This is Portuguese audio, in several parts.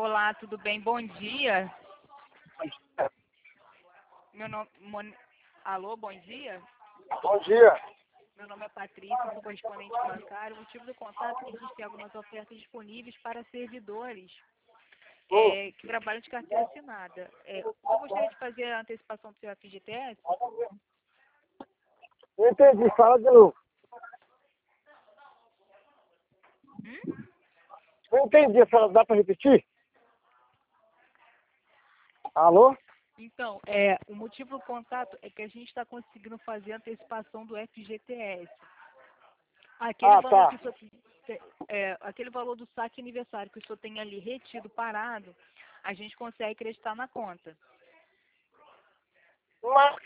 Olá, tudo bem? Bom dia. Meu nome... Alô, bom dia? Bom dia. Meu nome é Patrícia, sou correspondente bancário. O motivo do contato é que a gente tem algumas ofertas disponíveis para servidores que trabalham de carteira assinada. Eu gostaria de fazer a antecipação do seu FGTS. Não entendi, fala de novo. Não entendi, dá para repetir? Alô? Então, o motivo do contato é que a gente está conseguindo fazer a antecipação do FGTS. Aquele valor que o senhor, aquele valor do saque aniversário que o senhor tem ali retido, parado, a gente consegue acreditar na conta. Mas,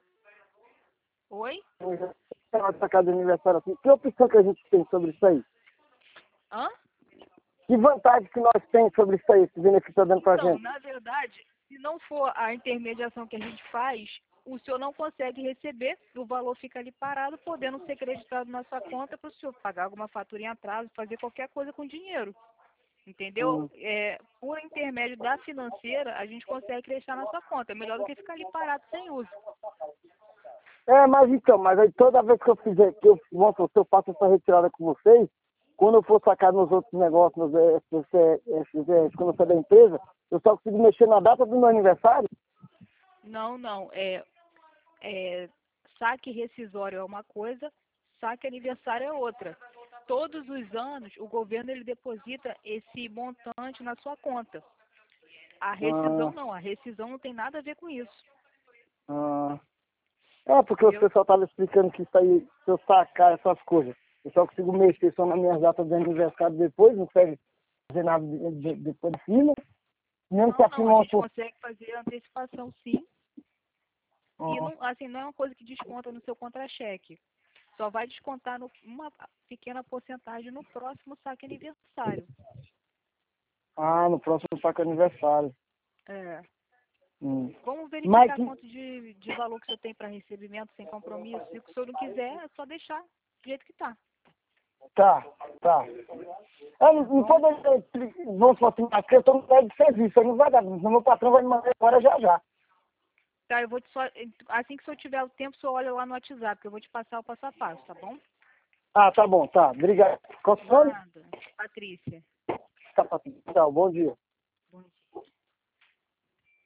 Oi? essa casa de aniversário assim, que opção que a gente tem sobre isso aí? Hã? Que vantagem que nós temos sobre isso aí, esse benefício tá dando pra Então, gente? na verdade, se não for a intermediação que a gente faz, o senhor não consegue receber, o valor fica ali parado, podendo ser creditado na sua conta para o senhor pagar alguma fatura em atraso, fazer qualquer coisa com dinheiro. Entendeu? Por intermédio da financeira, a gente consegue acreditar na sua conta. É melhor do que ficar ali parado sem uso. Mas então, mas aí toda vez que eu fizer, vamos supor, se eu faço essa retirada com vocês, quando eu for sacar nos outros negócios, quando eu sair da empresa, eu só consigo mexer na data do meu aniversário? Não, não. Saque rescisório é uma coisa, saque aniversário é outra. Todos os anos, o governo ele deposita esse montante na sua conta. A rescisão não, a rescisão não tem nada a ver com isso. Porque o pessoal estava explicando que isso aí, se eu sacar essas coisas, eu só consigo mexer só nas minhas datas de aniversário depois, não serve fazer nada depois de cima. Mesmo que Não, assim, a gente consegue fazer antecipação sim. E não, assim, não é uma coisa que desconta no seu contra-cheque. Só vai descontar uma pequena porcentagem no próximo saque aniversário. no próximo saco aniversário. Vamos verificar quanto de valor que o senhor tem para recebimento sem compromisso. Se o senhor não quiser, é só deixar do jeito que está. Tá. Não pode, vamos falar assim, porque eu estou no lugar de serviço, aí não vai dar, senão meu patrão vai me mandar embora já. Tá, eu vou assim que o senhor tiver o tempo, o senhor olha lá no WhatsApp, que eu vou te passar o passo a passo, tá bom? Tá bom, tá. Obrigado. Qual o seu nome? Nada. Patrícia. Tá, Patrícia. Bom dia.